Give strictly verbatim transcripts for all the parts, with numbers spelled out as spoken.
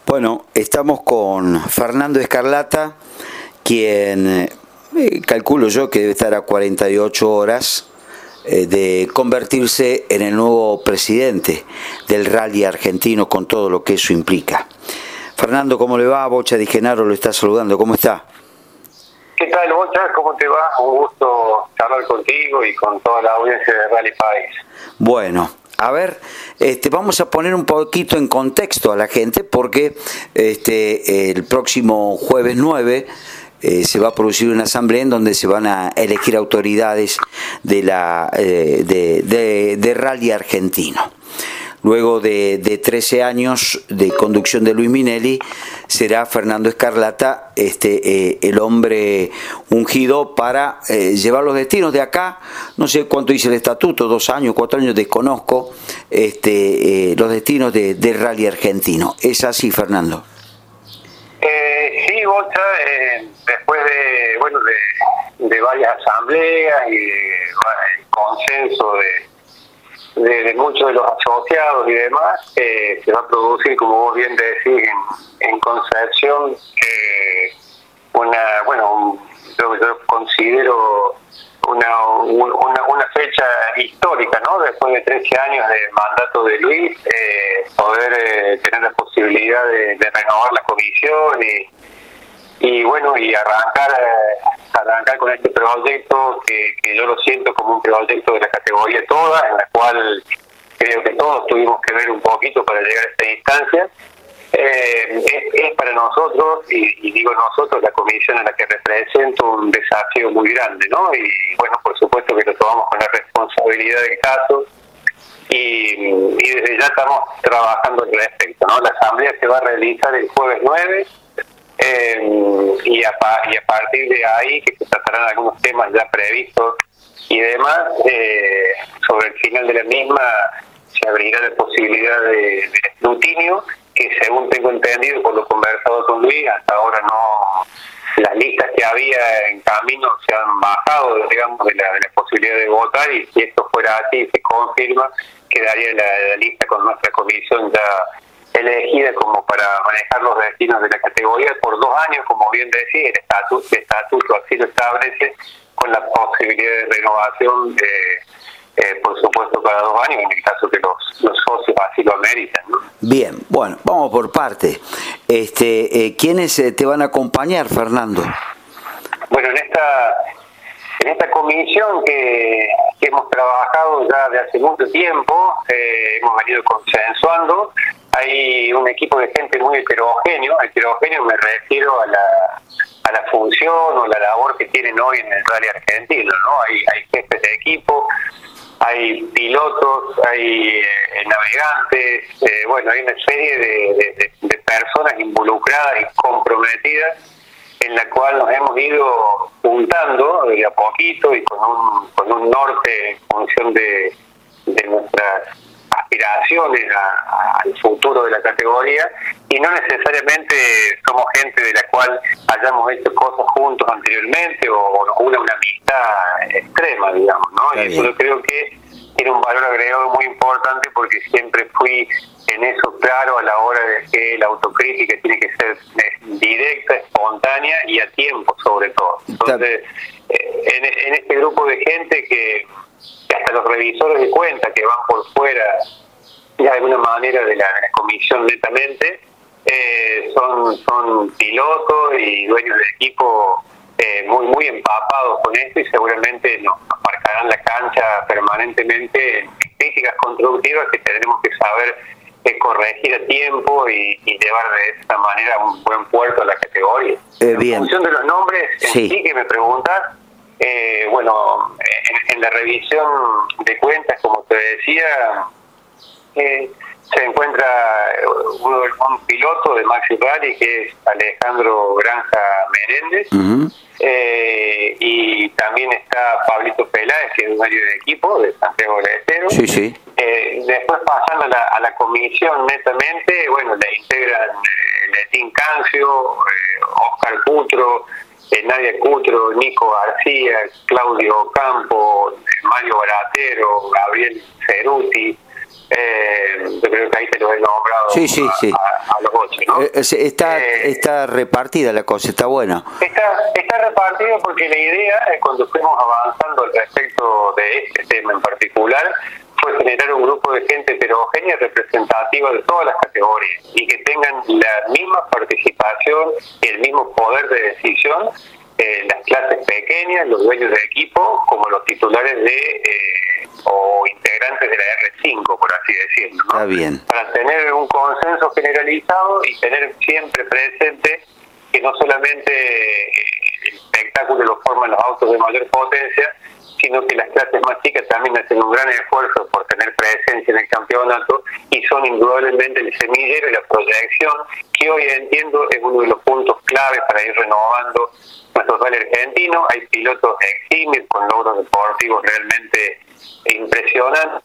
Bueno, estamos con Fernando Escarlata, quien eh, calculo yo que debe estar a cuarenta y ocho horas eh, de convertirse en el nuevo presidente del rally argentino, con todo lo que eso implica. Fernando, ¿cómo le va? Bocha Di Genaro lo está saludando, ¿cómo está? ¿Qué tal, Bocha? ¿Cómo te va? Un gusto charlar contigo y con toda la audiencia de Rally País. Bueno, a ver, este, vamos a poner un poquito en contexto a la gente, porque este, el próximo jueves nueve eh, se va a producir una asamblea en donde se van a elegir autoridades de, la, eh, de, de, de rally argentino. Luego de, de trece años de conducción de Luis Minelli, será Fernando Escarlata este, eh, el hombre ungido para eh, llevar los destinos de acá. No sé cuánto dice el estatuto, dos años, cuatro años, desconozco, este, eh, los destinos de, de rally argentino. ¿Es así, Fernando? Eh, sí, Bocha, eh, después de, bueno, de, de varias asambleas y de, el consenso de De, de muchos de los asociados y demás, eh, se va a producir, como vos bien decís, en, en Concepción, eh, una, bueno, un, yo, yo considero una, una una fecha histórica, ¿no? Después de trece años de mandato de Luis, eh, poder eh, tener la posibilidad de, de renovar la comisión y y bueno, y arrancar eh, arrancar con este proyecto que, que yo lo siento como un proyecto de la categoría toda, en la cual creo que todos tuvimos que ver un poquito para llegar a esta instancia. Eh, es, es para nosotros, y, y digo nosotros, la comisión a la que represento, un desafío muy grande, ¿no? Y bueno, por supuesto que lo tomamos con la responsabilidad del caso, y, y desde ya estamos trabajando al respecto, ¿no? La asamblea se va a realizar el jueves nueve, Eh, y, a, y a partir de ahí, que se tratarán algunos temas ya previstos y demás, eh, sobre el final de la misma se abrirá la posibilidad de, de escrutinio, que según tengo entendido por lo conversado con Luis, hasta ahora no, las listas que había en camino se han bajado, digamos, de la, de la posibilidad de votar, y si esto fuera así, se confirma, quedaría la, la lista con nuestra comisión ya elegida como para manejar los destinos de la categoría por dos años, como bien decía, el estatuto, el estatuto así lo establece, con la posibilidad de renovación, de, eh, por supuesto, cada dos años, en el caso que los, los socios así lo ameritan, ¿no? Bien, bueno, vamos por parte. Este, eh, ¿quiénes te van a acompañar, Fernando? Bueno, en esta en esta comisión que, que hemos trabajado ya de hace mucho tiempo, eh, hemos venido consensuando. Hay un equipo de gente muy heterogéneo. Heterogéneo me refiero a la a la función o la labor que tienen hoy en el rally argentino, ¿no? Hay, hay jefes de equipo, hay pilotos, hay eh, navegantes, eh, bueno, hay una serie de, de, de personas involucradas y comprometidas, en la cual nos hemos ido juntando de a poquito y con un con un norte en función de, de nuestras aspiraciones a, a, al futuro de la categoría, y no necesariamente somos gente de la cual hayamos hecho cosas juntos anteriormente o, o nos une una amistad extrema, digamos, ¿no? Y eso yo creo que tiene un valor agregado muy importante, porque siempre fui en eso claro a la hora de que la autocrítica tiene que ser directa, espontánea y a tiempo, sobre todo. Entonces, eh, en, en este grupo de gente que, que hasta los revisores de cuentas que van por fuera de alguna manera de la, de la comisión netamente, eh, son, son pilotos y dueños de equipo eh, muy muy empapados con esto, y seguramente nos, nos marcarán la cancha permanentemente en críticas constructivas que tendremos que saber que corregir a tiempo y, y llevar de esta manera a un buen puerto a la categoría. Eh, bien. En función de los nombres, sí, sí que me preguntas, eh, bueno, en, en la revisión de cuentas, como te decía, eh, se encuentra un, un piloto de Maxi Rally, que es Alejandro Granja Menéndez, uh-huh. eh, y también está Pablito Peláez, que es un área de equipo de Santiago del Estero. Sí, sí. Eh, después, pasando a la, a la comisión netamente, bueno, la integran eh, Letín Cancio, eh, Oscar Cutro, eh, Nadia Cutro, Nico García, Claudio Campo, eh, Mario Baratero, Gabriel Ceruti, Eh, yo creo que ahí te lo he nombrado sí, sí, a, sí. A, a los ocho, ¿no? Eh, está, eh, está repartida la cosa, está bueno. Está, está repartido porque la idea, eh, cuando fuimos avanzando al respecto de este tema en particular, fue generar un grupo de gente heterogénea representativa de todas las categorías y que tengan la misma participación y el mismo poder de decisión eh, las clases pequeñas, los dueños de equipo, como los titulares de eh, o integrantes de la R cinco, por así decirlo, ¿no? Está bien. Para tener un consenso generalizado y tener siempre presente que no solamente el espectáculo lo forman los autos de mayor potencia, sino que las clases más chicas también hacen un gran esfuerzo por tener presencia en el campeonato y son indudablemente el semillero y la proyección que hoy entiendo es uno de los puntos clave para ir renovando nuestro rally argentino. Hay pilotos eximios con logros deportivos realmente impresionantes,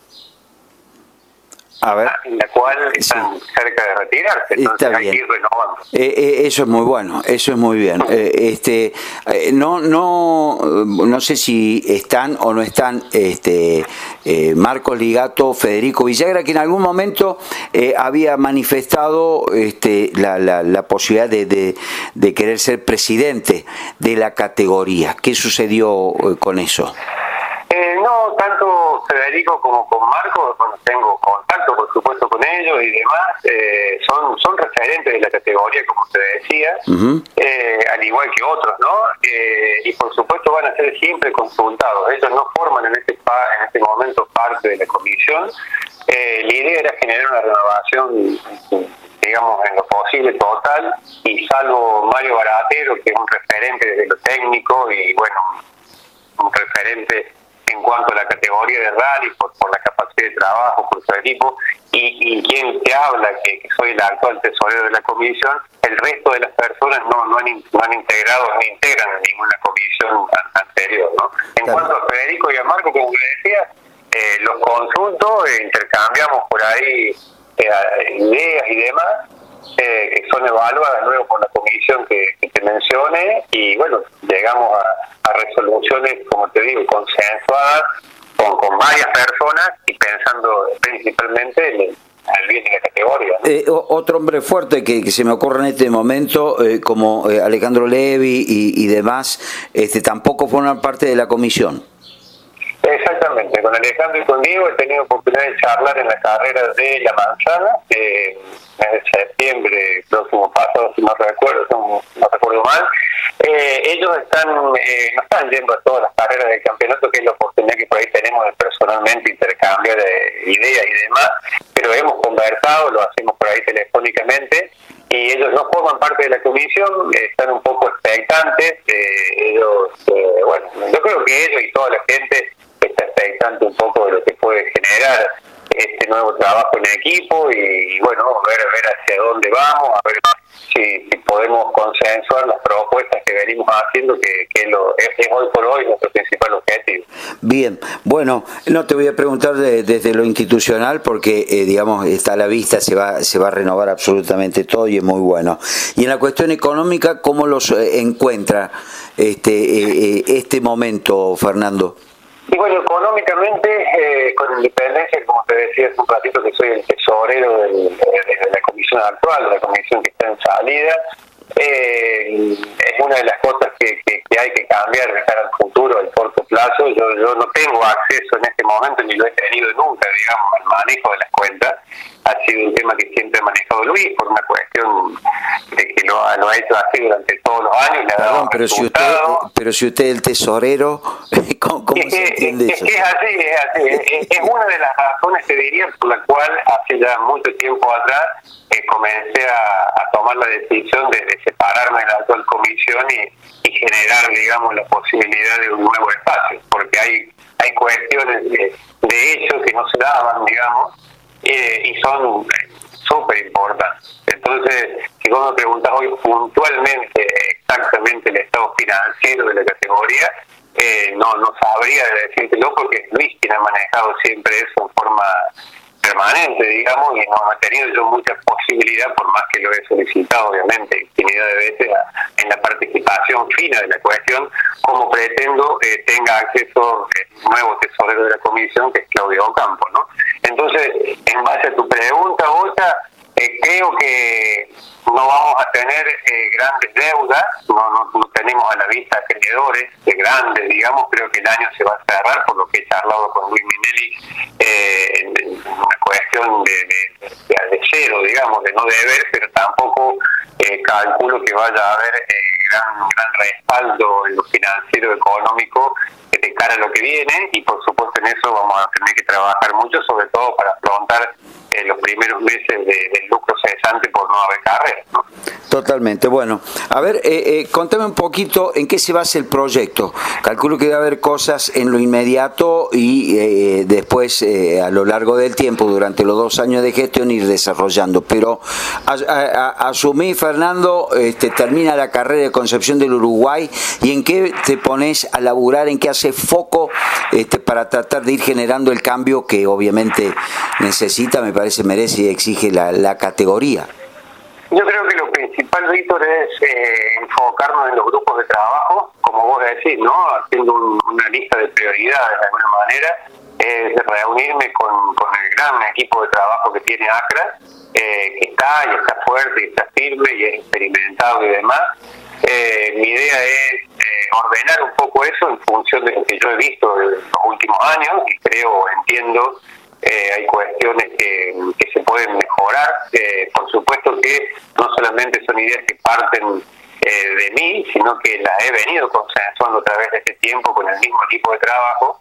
a ver, en la cual están sí. cerca de retirarse, entonces Está hay bien. que ir renovando. Eh, eh, eso es muy bueno, eso es muy bien. Eh, este, eh, no, no, no sé si están o no están, este, eh, Marcos Ligato, Federico Villagra, que en algún momento eh, había manifestado, este, la, la, la posibilidad de, de, de querer ser presidente de la categoría. ¿Qué sucedió eh, con eso? Eh, no, tanto Federico como con Marcos, bueno, tengo contacto por supuesto con ellos y demás, eh, son son referentes de la categoría, como te decía, uh-huh. eh, al igual que otros, ¿no? Eh, y por supuesto van a ser siempre consultados. Ellos no forman en este en este momento parte de la comisión. Eh, la idea era generar una renovación, digamos, en lo posible total, y salvo Mario Baratero, que es un referente desde lo técnico y bueno, un referente en cuanto a la categoría de rally, por, por la capacidad de trabajo, por su equipo, y, y quien te habla, que, que soy el actual tesorero de la comisión, el resto de las personas no, no, han, no han integrado, ni integran en ninguna comisión anterior, ¿no? En claro. cuanto a Federico y a Marco, como le decía, eh, los consulto, eh, intercambiamos por ahí eh, ideas y demás, eh, que son evaluadas luego por la comisión que, que te mencioné, y bueno, llegamos a, a resoluciones, como te digo, consensuadas con, con varias personas y pensando principalmente en el, al bien de la categoría, ¿no? Eh, otro hombre fuerte que, que se me ocurre en este momento, eh, como eh, Alejandro Levi y, y demás, este, tampoco forman parte de la comisión. Exactamente, con Alejandro y con Diego he tenido oportunidad de charlar en la carrera de La Manzana, eh, en septiembre próximo pasado, si no recuerdo, no, no recuerdo mal. Eh, ellos están eh, no están yendo a todas las carreras del campeonato, que es la oportunidad que por ahí tenemos de personalmente intercambiar de ideas y demás, pero hemos conversado, lo hacemos por ahí telefónicamente, y ellos no forman parte de la comisión, están un poco expectantes. Eh, ellos, eh, bueno, yo creo que ellos y toda la gente está expectante un poco de lo que puede generar este nuevo trabajo en equipo y, y bueno, ver, ver hacia dónde vamos, a ver si, si podemos consensuar las propuestas que venimos haciendo, que, que lo, es, es hoy por hoy nuestro principal objetivo. Bien, bueno, no te voy a preguntar de, desde lo institucional porque eh, digamos está a la vista, se va se va a renovar absolutamente todo y es muy bueno. Y en la cuestión económica, ¿cómo los eh, encuentra este eh, este momento, Fernando? Y bueno, económicamente, eh, con independencia, como te decía hace un ratito, que soy el tesorero del, de, de la comisión actual, de la comisión que está en salida, eh, es una de las cosas que, que, que hay que cambiar de cara al futuro, al corto plazo. Yo, yo no tengo acceso en este momento, ni lo he tenido nunca, digamos, al manejo de las cuentas. Ha sido un tema que siempre ha manejado Luis, por una cuestión de que lo ha, lo ha hecho así durante todos los años. Le ha Perdón, pero si usted, pero si usted es el tesorero, ¿cómo, cómo es se que, entiende es, eso? Es que es así, es así. Es, es una de las razones, te diría, por la cual hace ya mucho tiempo atrás eh, comencé a, a tomar la decisión de, de separarme de la actual comisión y, y generar, digamos, la posibilidad de un nuevo espacio, porque hay hay cuestiones de, de hecho que no se daban, digamos, eh, y son súper importantes. Entonces, si vos me preguntás hoy puntualmente exactamente el estado financiero de la categoría, eh, no no sabría decírtelo, porque Luis quien ha manejado siempre eso en forma permanente, digamos, y no he tenido yo mucha posibilidad, por más que lo he solicitado, obviamente, infinidad de veces, a, en la participación fina de la cuestión, como pretendo eh, tenga acceso el nuevo tesorero de la comisión, que es Claudio Ocampo, ¿no? Entonces, en base a tu pregunta, Bocha, eh, creo que no vamos a tener eh, grandes deudas, no, no, no tenemos a la vista acreedores de grandes, digamos, creo que el año se va a cerrar, por lo que he charlado con Luis Minelli, eh, en, en una cuestión de, de, de, de cero, digamos, de no deber, pero tampoco eh, calculo que vaya a haber eh, gran, gran respaldo en lo financiero económico de cara a lo que viene, y por supuesto en eso vamos a tener que trabajar mucho, sobre todo para afrontar eh, los primeros meses de, del lucro cesante por no haber carrera, ¿no? Totalmente. Bueno, a ver, eh, eh, contame un poquito en qué se basa el proyecto. Calculo que debe haber cosas en lo inmediato y eh, después eh, a lo largo del tiempo, durante los dos años de gestión, ir desarrollando. Pero a, a, a, asumí, Fernando, este, termina la carrera de Concepción del Uruguay, y en qué te pones a laburar, en qué haces foco este, para tratar de ir generando el cambio que obviamente necesita, me parece, merece y exige la, la categoría. Yo creo que lo principal, Víctor, es eh, enfocarnos en los grupos de trabajo, como vos decís, ¿no? Haciendo un, una lista de prioridades de alguna manera, es reunirme con, con el gran equipo de trabajo que tiene ACRA, eh, que está y está fuerte y está firme y es experimentado y demás. Eh, mi idea es eh, ordenar un poco eso en función de lo que yo he visto en los últimos años, y creo, entiendo, Eh, hay cuestiones que, que se pueden mejorar. Eh, por supuesto que no solamente son ideas que parten eh, de mí, sino que las he venido consensuando a través de este tiempo con el mismo equipo de trabajo,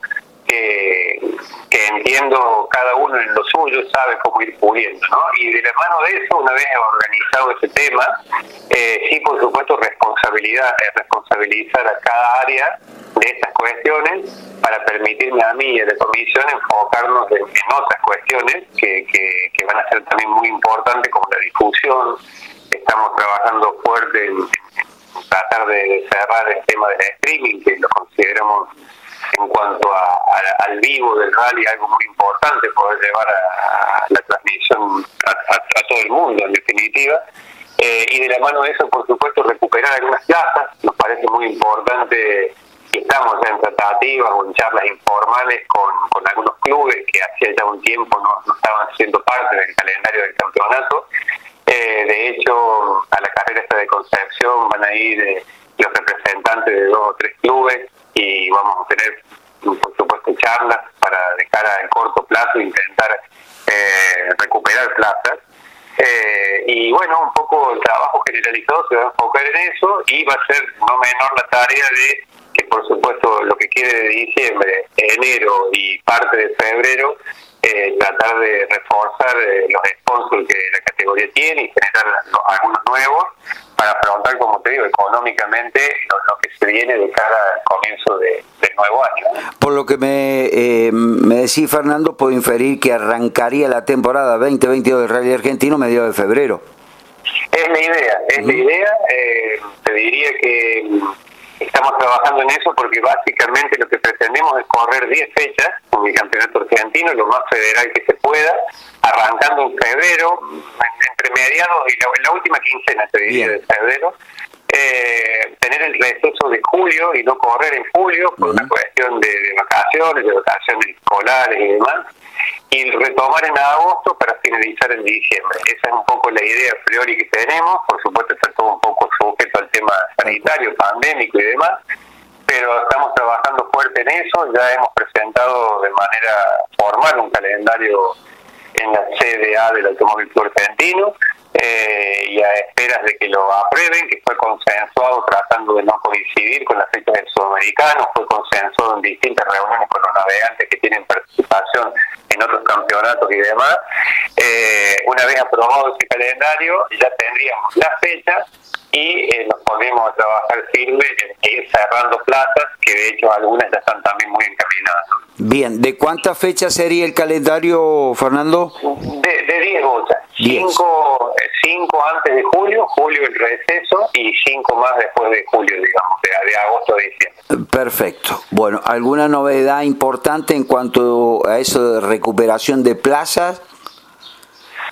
que, que entiendo cada uno en lo suyo, sabe cómo ir puliendo, ¿no? Y de la mano de eso, una vez organizado ese tema, eh, sí, por supuesto, responsabilidad, eh, responsabilizar a cada área de estas cuestiones para permitirme a mí y a la comisión enfocarnos en, en otras cuestiones que, que, que van a ser también muy importantes, como la difusión. Estamos trabajando fuerte en, en tratar de cerrar el tema del streaming, que lo consideramos en cuanto a, a, al vivo del rally algo muy importante, poder llevar a, a la transmisión a, a, a todo el mundo, en definitiva. Eh, y de la mano de eso, por supuesto, recuperar algunas plazas. Nos parece muy importante, y estamos ya en tratativas o en charlas informales con, con algunos clubes que hacía ya un tiempo no, no estaban siendo parte del calendario del campeonato. Eh, de hecho, a la carrera esta de Concepción van a ir eh, los representantes de dos o tres clubes, y vamos a tener, por supuesto, charlas para, de cara al corto plazo, intentar eh, recuperar plazas. Eh, y bueno, un poco el trabajo generalizado se va a enfocar en eso, y va a ser no menor la tarea de que, por supuesto, lo que quede de diciembre, enero y parte de febrero, eh, tratar de reforzar eh, los sponsors que la categoría tiene y generar los, algunos nuevos para afrontar, como te digo, económicamente lo, lo que se viene de cara al comienzo de, del nuevo año. Por lo que me, eh, me decís, Fernando, puedo inferir que arrancaría la temporada veinte veintidós del Rally Argentino a mediados de febrero. Es la idea, es uh-huh. la idea. Eh, te diría que estamos trabajando en eso porque básicamente lo que pretendemos es correr diez fechas en el campeonato argentino, lo más federal que se pueda, arrancando en febrero, entre mediados y la, la última quincena, te diría, Bien. de febrero. Eh, tener el receso de julio y no correr en julio por uh-huh. una cuestión de, de vacaciones, de vacaciones escolares y demás, y retomar en agosto para finalizar en diciembre. Esa es un poco la idea a priori que tenemos. Por supuesto está todo un poco sujeto al tema sanitario, pandémico y demás, pero estamos trabajando fuerte en eso. Ya hemos presentado de manera formal un calendario en la C D A del Automóvil Club Argentino, eh, y a esperas de que lo aprueben, que fue consensuado tratando de no coincidir con las fechas del Sudamericano, fue consensuado en distintas reuniones con los navegantes que tienen participación en otros campeonatos y demás. Eh, una vez aprobado ese calendario, ya tendríamos las fechas y eh, nos ponemos a trabajar firme en ir cerrando plazas, que de hecho algunas ya están también muy encaminadas. Bien, ¿de cuántas fechas sería el calendario, Fernando? De, de diez bochas. Cinco, cinco antes de julio, julio el receso, y cinco más después de julio, digamos, de, de agosto a diciembre. Perfecto. Bueno, ¿alguna novedad importante en cuanto a eso de recuperación de plazas?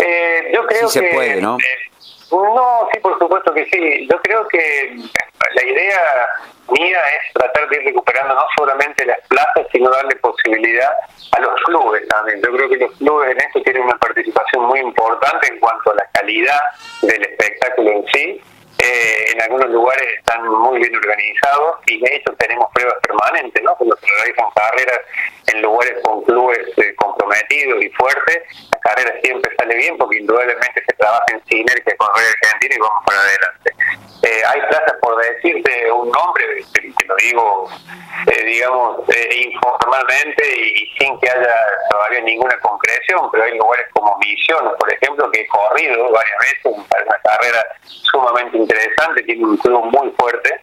Eh, yo creo sí se que, puede, ¿no? Eh, no, sí, por supuesto que sí. Yo creo que la idea mía es tratar de ir recuperando no solamente las plazas, sino darle posibilidad a los clubes también. Yo creo que los clubes en esto tienen una participación muy importante en cuanto a la calidad del espectáculo en sí. Eh, en algunos lugares están muy bien organizados y de hecho tenemos pruebas permanentes, ¿no? Cuando se realizan carreras en lugares con clubes eh, comprometidos y fuertes, la carrera siempre sale bien porque indudablemente se trabaja en sinergia con Rally Argentino y vamos para adelante. Eh, hay plazas, por decirte un nombre, que, que lo digo, eh, digamos, eh, informalmente y sin que haya todavía ninguna concreción, pero hay lugares como Misiones, por ejemplo, que he corrido varias veces, una carrera sumamente interesante, tiene un club muy fuerte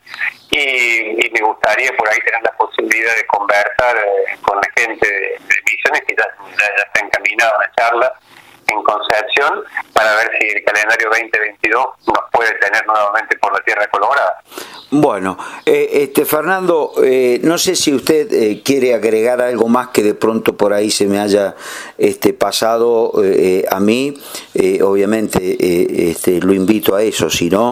y, y me gustaría por ahí tener la posibilidad de conversar eh, con la gente de, de Misiones, que ya, ya, ya está encaminada una charla en Concepción, para ver si el calendario veinte veintidós nos puede tener nuevamente por la Tierra Colorada. Bueno, eh, este Fernando, eh, no sé si usted eh, quiere agregar algo más que de pronto por ahí se me haya este, pasado eh, a mí, eh, obviamente eh, este, lo invito a eso, si no...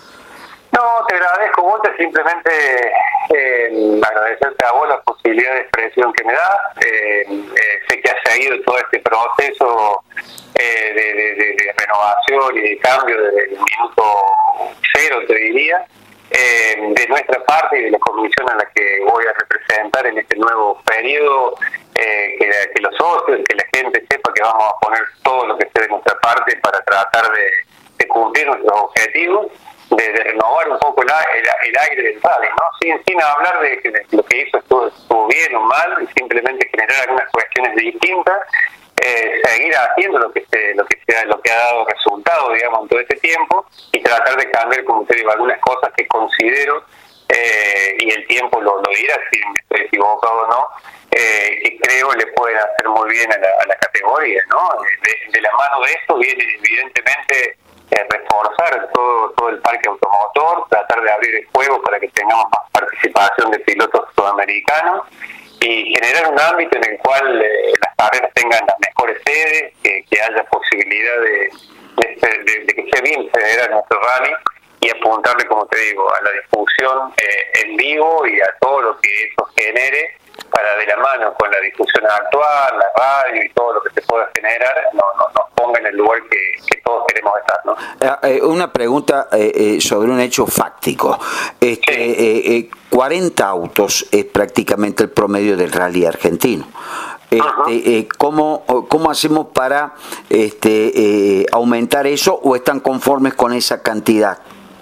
No, te agradezco mucho, simplemente eh, agradecerte a vos la posibilidad de expresión que me das. Eh, eh, sé que has seguido todo este proceso eh, de, de, de, de renovación y de cambio desde el minuto cero, te diría, eh, de nuestra parte y de la comisión a la que voy a representar en este nuevo periodo, eh, que, que los socios, que la gente sepa que vamos a poner todo lo que esté de nuestra parte para tratar de, de cumplir nuestros objetivos. De, de renovar un poco el, el, el aire del rally, ¿no? Sin, sin hablar de que lo que hizo estuvo, estuvo bien o mal, simplemente generar algunas cuestiones distintas, eh, seguir haciendo lo que se, lo que sea, lo que ha dado resultado, digamos, en todo este tiempo, y tratar de cambiar, como te digo, algunas cosas que considero, eh, y el tiempo lo, lo dirá si me estoy equivocado o no, eh, que creo le pueden hacer muy bien a la, a la categoría, ¿no? De, de la mano de esto viene evidentemente Eh, reforzar todo todo el parque automotor, tratar de abrir el juego para que tengamos más participación de pilotos sudamericanos y generar un ámbito en el cual eh, las carreras tengan las mejores sedes, que, que haya posibilidad de, de, de, de que sea bien federal nuestro rally y apuntarle, como te digo, a la difusión eh, en vivo y a todo lo que eso genere para de la mano con la difusión actual, la radio y todo lo que se pueda generar, no, no, nos ponga en el lugar que, que todos queremos estar, ¿no? Eh, una pregunta eh, eh, sobre un hecho fáctico. Este, sí. eh, eh, cuarenta autos es prácticamente el promedio del rally argentino. Este, uh-huh. eh, ¿cómo, ¿Cómo hacemos para este, eh, aumentar eso o están conformes con esa cantidad?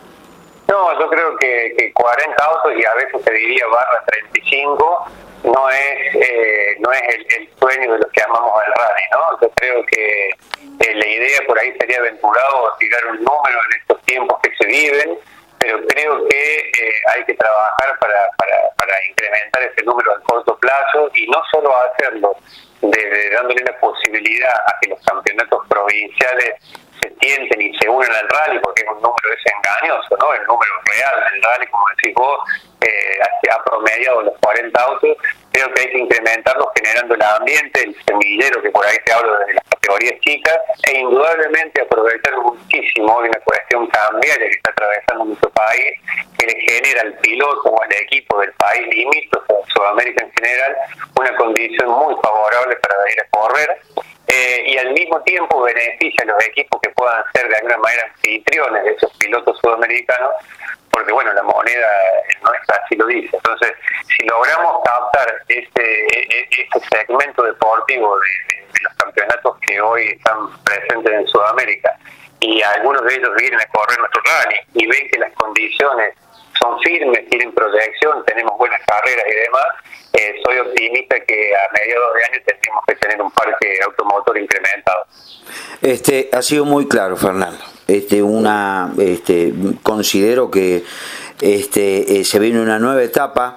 No, yo creo que, que cuarenta autos y a veces te diría barra treinta y cinco no es eh, no es el, el sueño de los que amamos al rally, ¿no? Yo creo que eh, la idea por ahí sería aventurado tirar un número en estos tiempos que se viven, pero creo que eh, hay que trabajar para, para, para incrementar ese número a corto plazo y no solo hacerlo de, de dándole la posibilidad a que los campeonatos provinciales se tienten y se unan al rally, porque es un número ese engañoso, ¿no? El número real del rally, como decís vos, eh, ha promediado los cuarenta autos. Creo que hay que incrementarlo generando el ambiente, el semillero que por ahí te hablo desde las categorías chicas, e indudablemente aprovechar muchísimo hoy una cuestión cambiaria que está atravesando nuestro país, que le genera al piloto o al equipo del país limítrofe, Sudamérica en general, una condición muy favorable para ir a correr. Eh, y al mismo tiempo beneficia a los equipos que puedan ser de alguna manera anfitriones de esos pilotos sudamericanos, porque bueno, la moneda nuestra así lo dice. Entonces, si logramos captar este, este segmento deportivo de, de, de los campeonatos que hoy están presentes en Sudamérica, y algunos de ellos vienen a correr nuestro rally y ven que las condiciones son firmes, tienen proyección, tenemos buenas carreras y demás, eh, soy optimista que a mediados de año tendremos que tener un parque automotor incrementado. Este ha sido muy claro, Fernando. Este una este considero que este eh, se viene una nueva etapa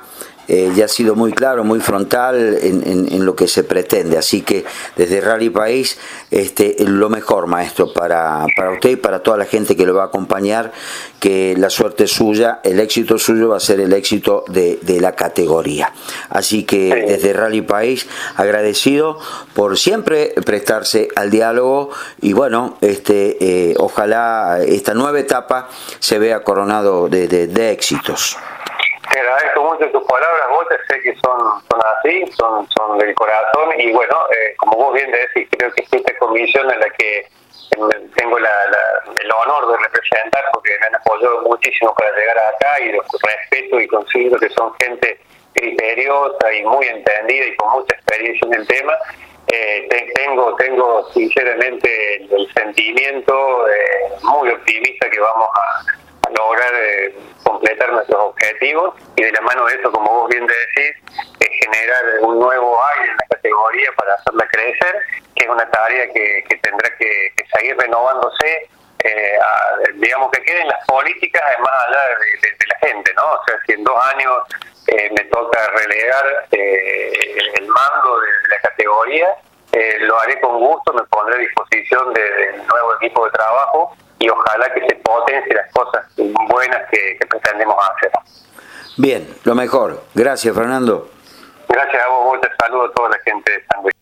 eh, ya ha sido muy claro, muy frontal en, en, en lo que se pretende. Así que desde Rally País, este, lo mejor, maestro, para, para usted y para toda la gente que lo va a acompañar, que la suerte es suya, el éxito suyo va a ser el éxito de, de la categoría. Así que desde Rally País, agradecido por siempre prestarse al diálogo y bueno, este, eh, ojalá esta nueva etapa se vea coronado de, de, de éxitos. Te agradezco mucho tus palabras, vos sé que son, son así, son, son del corazón y bueno, eh, como vos bien decís, creo que esta comisión en la que tengo la, la, el honor de representar porque me han apoyado muchísimo para llegar acá y los respeto y considero que son gente criteriosa y muy entendida y con mucha experiencia en el tema. Eh, tengo tengo sinceramente el, el sentimiento eh, muy optimista que vamos a, a lograr eh, completar nuestros objetivos y de la mano de eso, como vos bien decís, eh, generar un nuevo aire en la categoría para hacerla crecer, que es una tarea que, que tendrá que, que seguir renovándose, eh, a, digamos que queden las políticas además allá de, de, de la gente, ¿no? O sea, si en dos años eh, me toca relegar eh, el, el mando de, de la categoría, eh, lo haré con gusto, me pondré a disposición de, del nuevo equipo de trabajo y ojalá que se potencien las cosas buenas que, que pretendemos hacer. Bien, lo mejor. Gracias, Fernando. Gracias a vos, vos te saludo a toda la gente de San Luis.